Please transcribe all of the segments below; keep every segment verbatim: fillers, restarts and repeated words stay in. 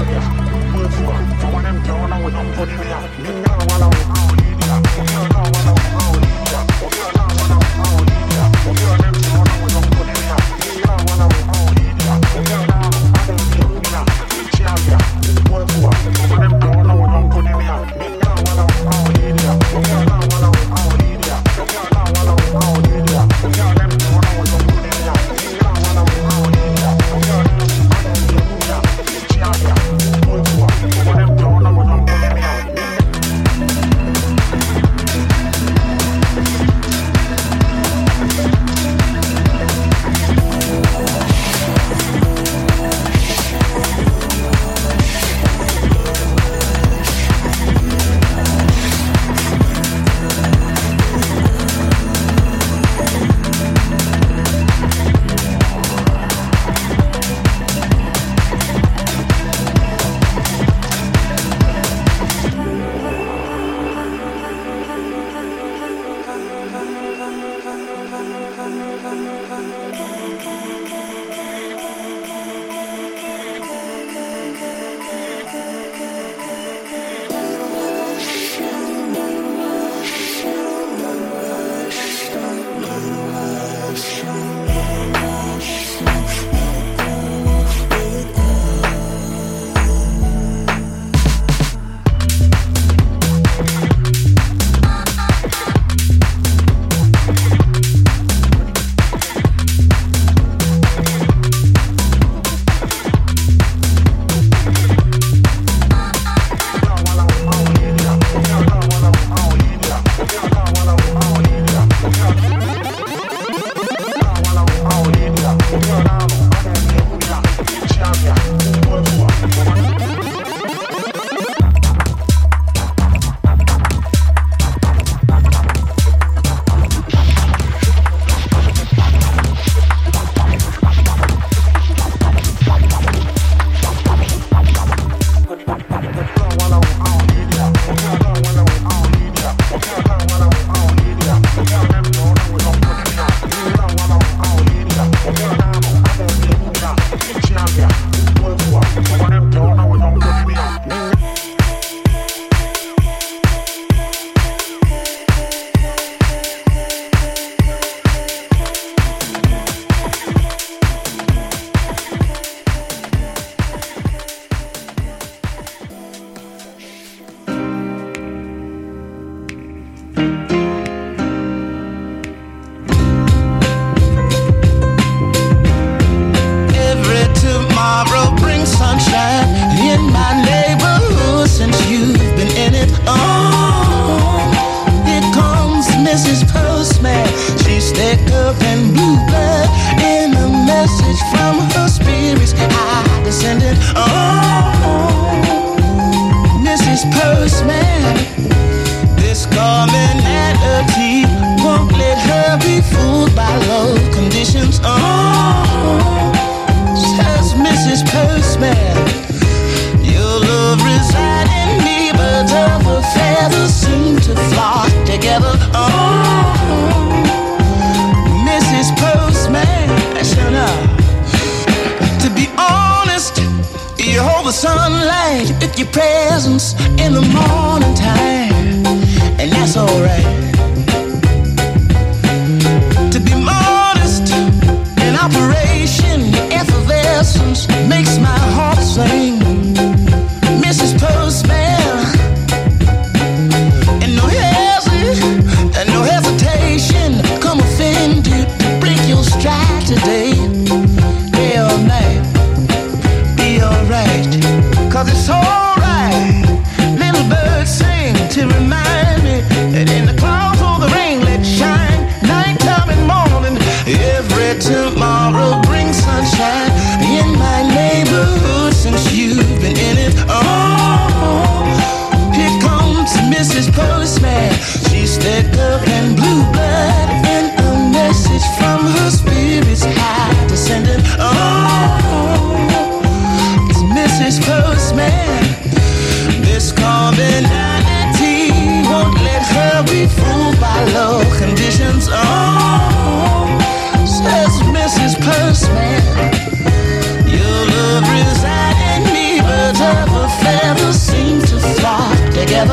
Postman, your love reside in me, but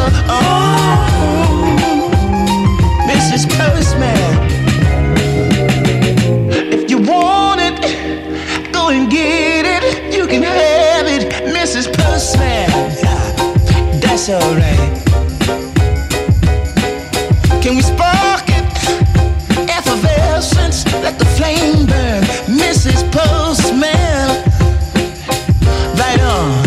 Oh, Missus Postman, if you want it, go and get it. You can have it, Missus Postman. That's alright. Can we spark it? Effervescence, let the flame burn, Missus Postman. Right on.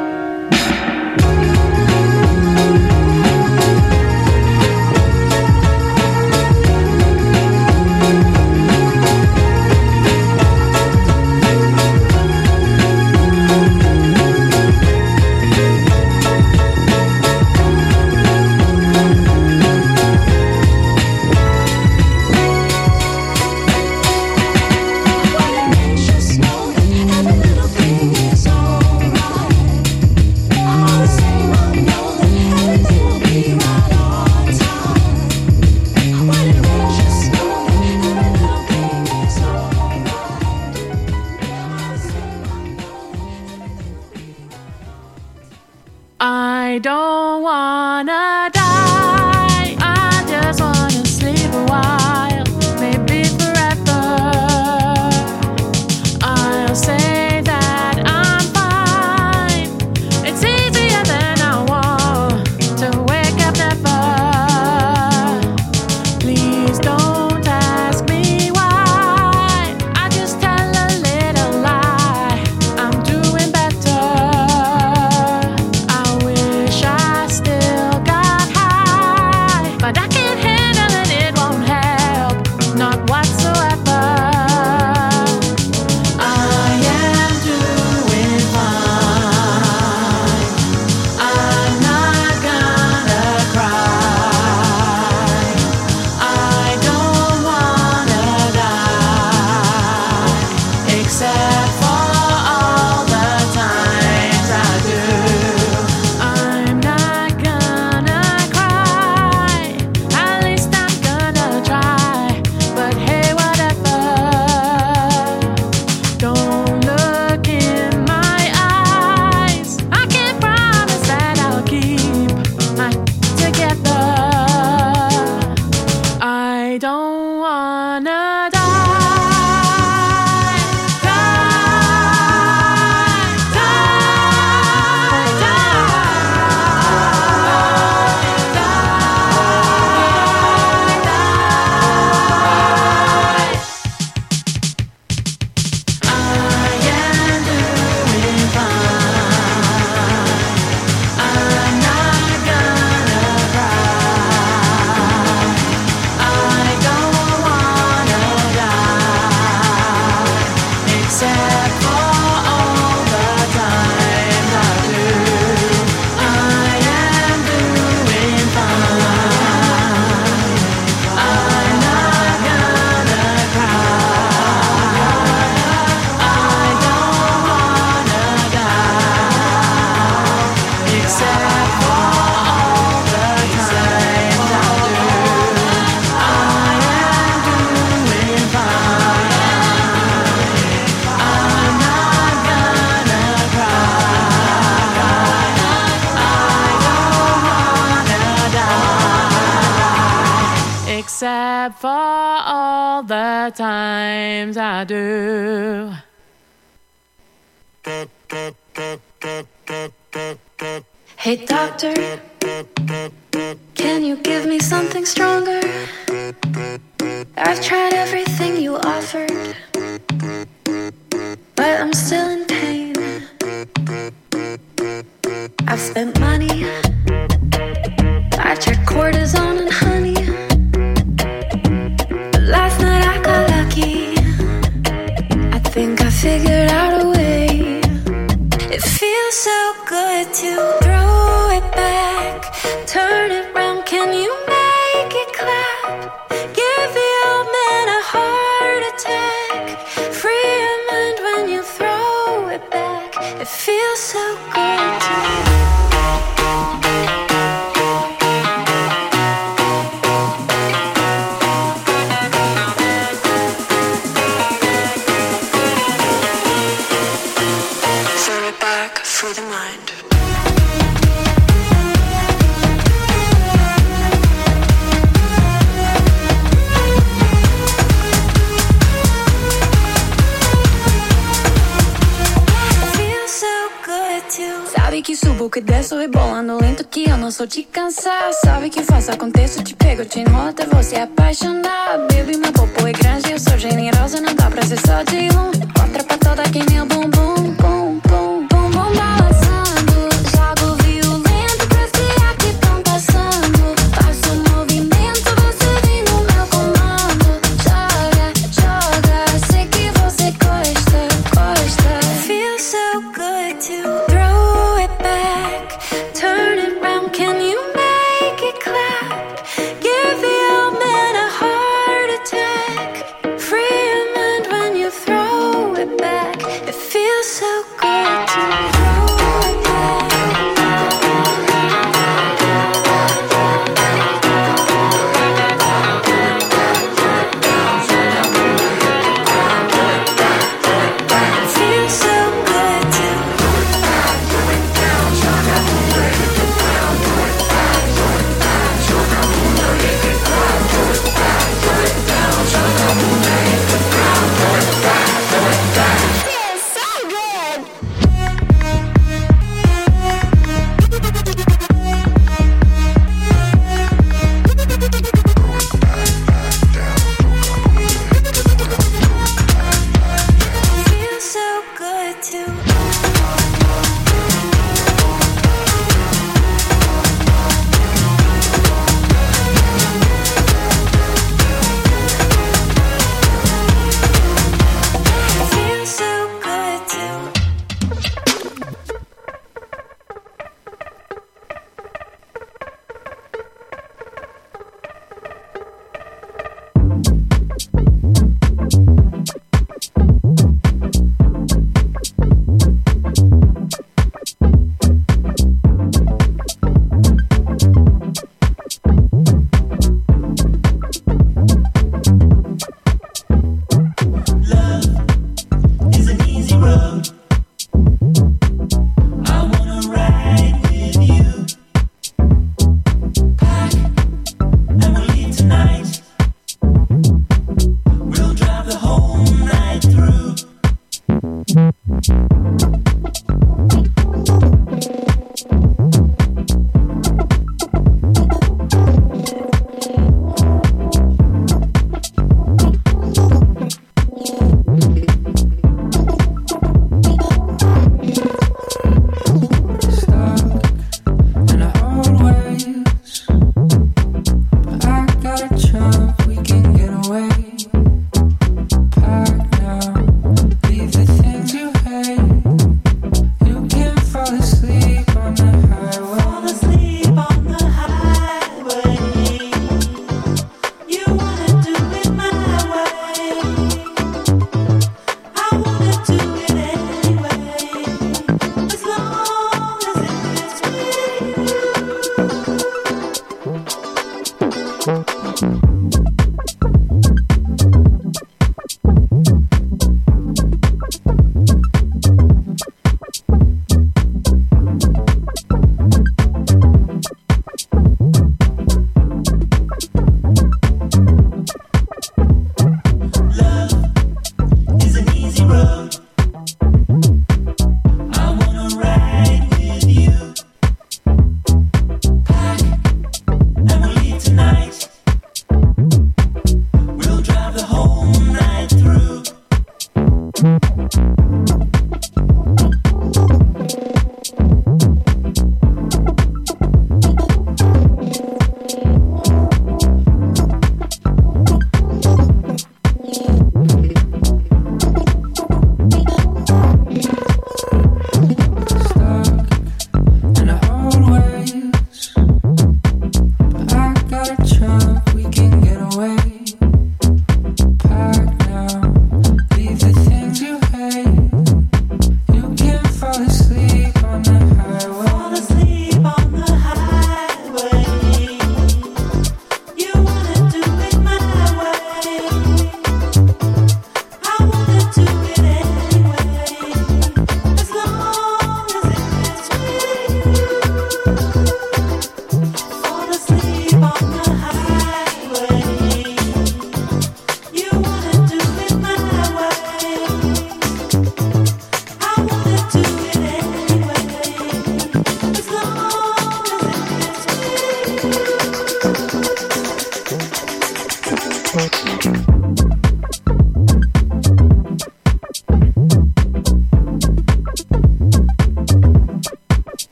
I don't wanna die, I just wanna sleep a while, maybe forever. I'll say that I'm fine, it's easier than I want to wake up never. Please don't ask me why, I just tell a little lie, I'm doing better. But I can't handle it, it won't help, not whatsoever. I am doing fine, I'm not gonna cry. I don't wanna die, except for all the times I do. I'm not gonna cry, at least I'm gonna try, but hey, whatever. Don't look in my eyes, I can't promise that I'll keep my together. I don't wanna die, die, die, die, die. I am doing fine, I'm not gonna cry. I don't wanna die, except for all the times I do. I am doing fine, I'm not gonna cry. I don't wanna die, except for all the times I do. I am doing fine, I'm not gonna cry. I don't wanna die, except for all the times I do. Hey doctor, can you give me something stronger? I've tried everything you offered, but I'm still in pain. I've spent money, I checked cortisone and honey, but last night I got lucky. I think I figured out a way. It feels so good to throw it back, turn it round, can you make it clap? Give the old man a heart attack, free your mind when you throw it back. It feels so good to throw it back through the mind. to. Sabe que subo, que desço, rebolando lento, que eu não sou de cansar. Sabe que faço, aconteço, te pego, te enrolo até você apaixonar. Baby, meu popo é grande, eu sou generosa, não dá pra ser só de um. Outra pra toda que nem o bumbum, bum, bum, bum, bum, balançando. Jogo violento pra esfriar que tão passando. Faço movimento, você vem no meu comando. Joga, joga, sei que você gosta, gosta. Feels so good to throw it back, turn it round, can you make it clap? Give the old man a heart attack. Free your mind when you throw it back. It feels so good.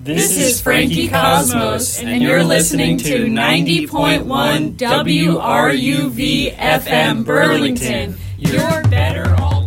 This is Frankie Cosmos, and you're listening to ninety point one W R U V F M Burlington. You're better all.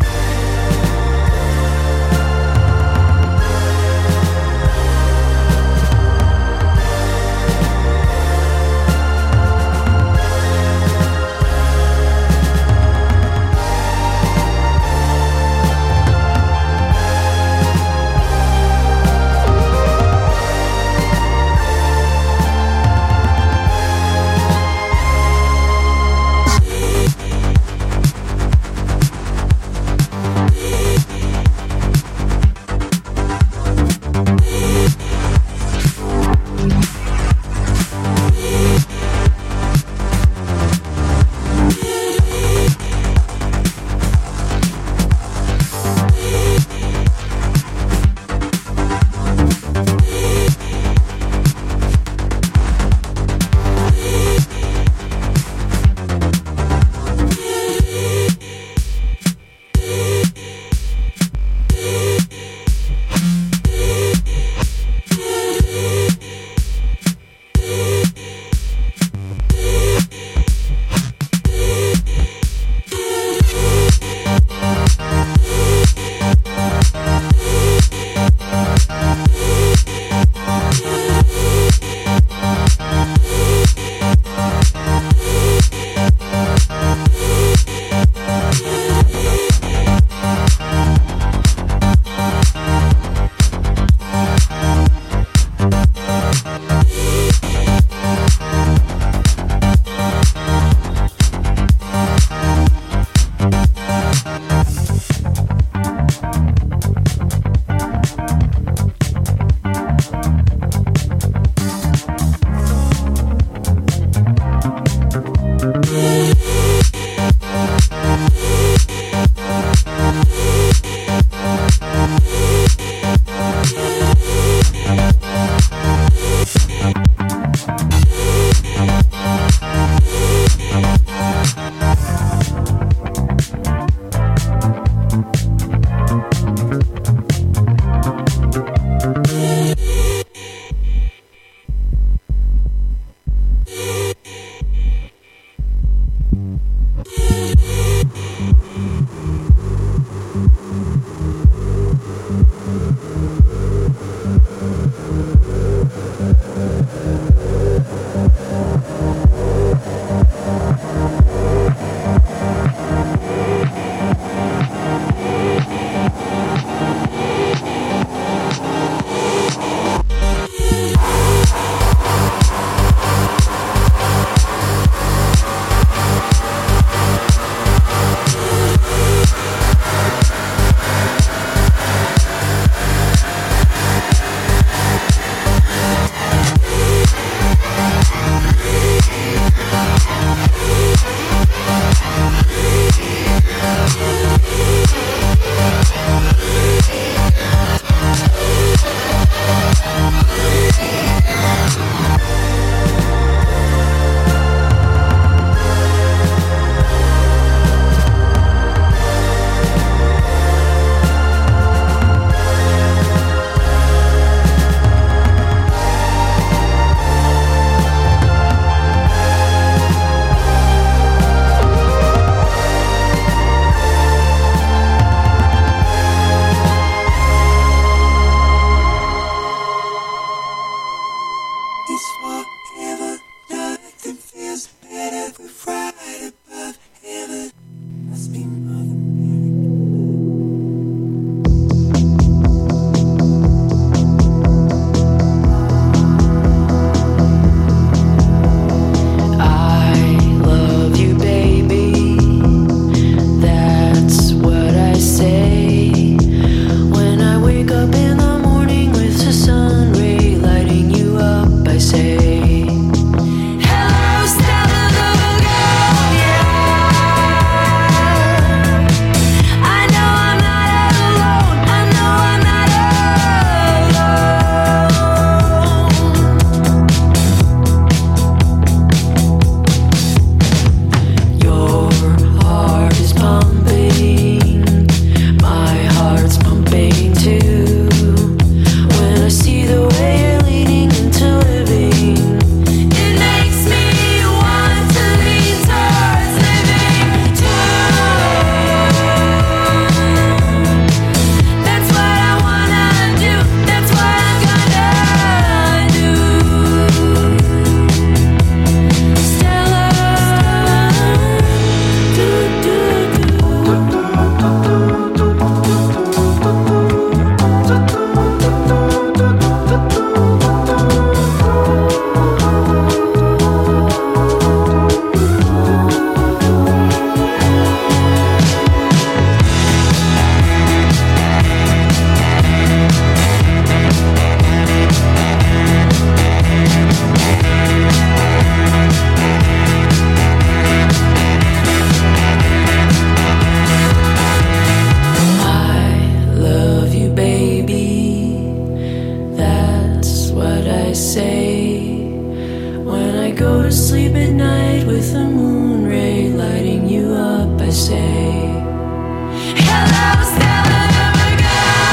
go to sleep at night with the moon ray lighting you up, I say, hello, Stella, never go.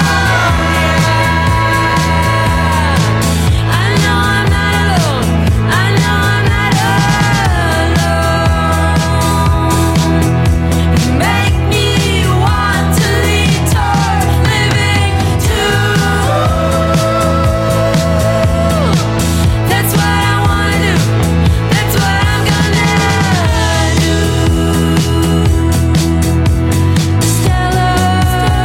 I know I'm not alone. I know I'm not alone. You make me want to lead toward living too. That's what I wanna do. That's what I'm gonna do. Stella, Stella.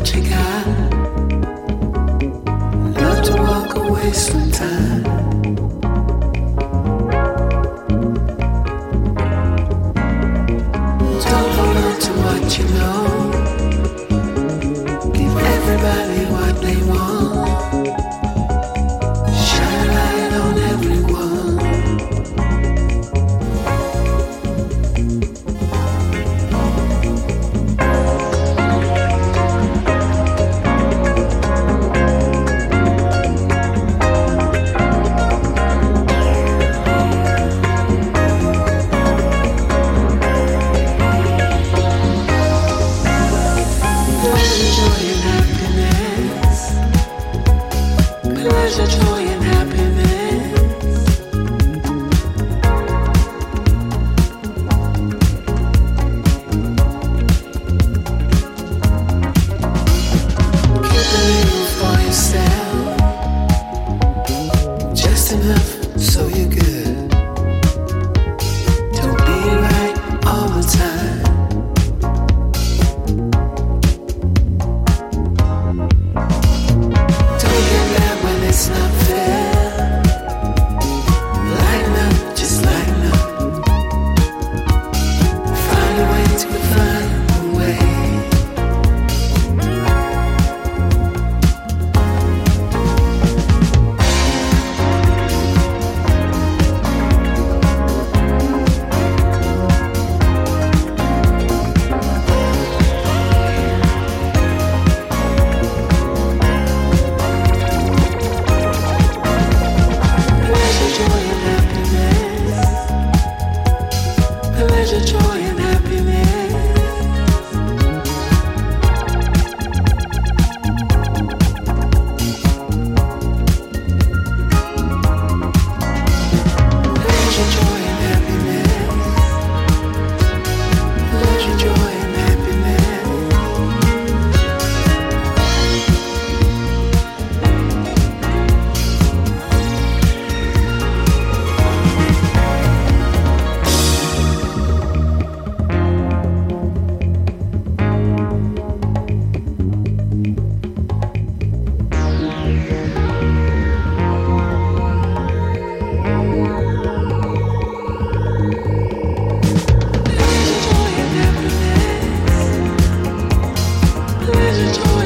Pleasure, joy.